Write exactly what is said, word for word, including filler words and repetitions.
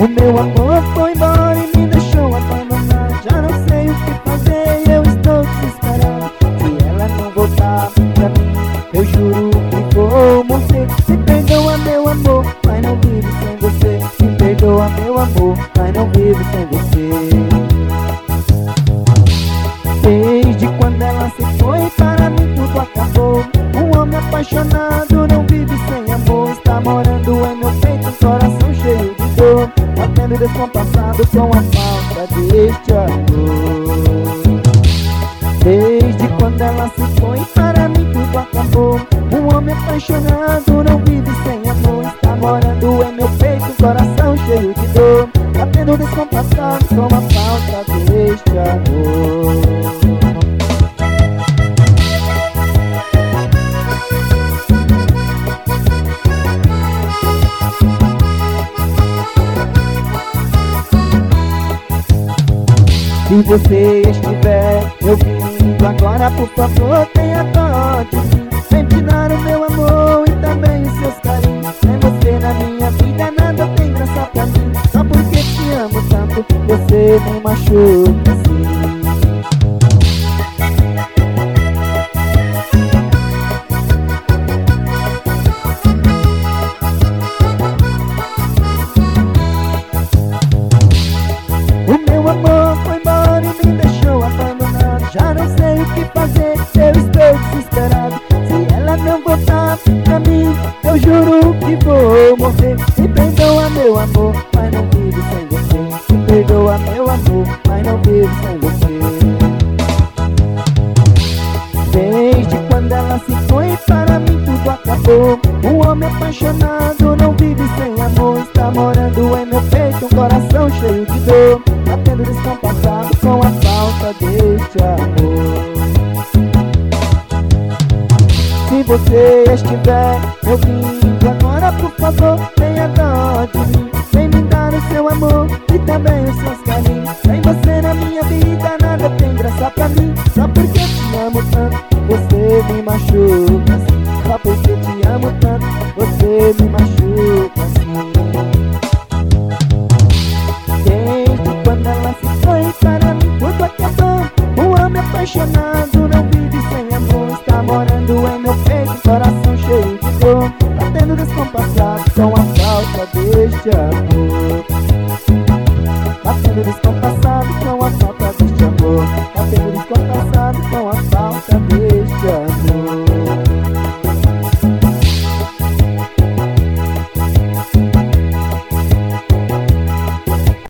O meu amor foi embora e me deixou abandonado. Já não sei o que fazer e eu estou desesperado. Se ela não voltar pra mim, eu juro que vou morrer. Me perdoa, meu amor, mas não vivo sem você. Me perdoa, meu amor, mas não vivo sem você. Desde quando ela se foi, para mim tudo acabou. Um homem apaixonado não vive sem amor. Está morando em meu peito, um coração cheio de dor, batendo descompassado com a falta deste amor. Desde quando ela se foi, para mim tudo acabou. Um homem apaixonado não vive sem amor. Está morando em meu peito, um coração cheio de dor, batendo descompassado com a falta deste amor. Se você estiver me ouvindo agora, por favor, tenha dó de mim. Vem me dar o meu amor e também os seus carinhos. Sem você na minha vida nada tem graça pra mim. Só porque te amo tanto, você me machuca assim. O meu amor foi embora e me deixou abandonado. Já não sei o que fazer, eu estou desesperado. Se ela não voltar pra mim, eu juro que vou morrer. Me perdoa, meu amor, mas não vivo sem você. Me perdoa, meu amor, mas não vivo sem você. Desde quando ela se foi, para mim tudo acabou. Um homem apaixonado não vive sem amor. Está morando em meu peito, um coração cheio de dor, batendo descompassado com a falta deste amor. Se você estiver me ouvindo agora, por favor, tenha dó de mim. Vem me dar o seu amor e também os seus carinhos. Sem você na minha vida nada tem graça pra mim. Só porque te amo tanto, você me machuca assim. Só porque te amo tanto, você me machuca assim. Desde quando ela se foi, para mim tudo acabou. Um homem apaixonado não vive sem amor. Está morando em meu peito, um coração cheio de dor, batendo descompassado com a falta deste amor, batendo descompassado.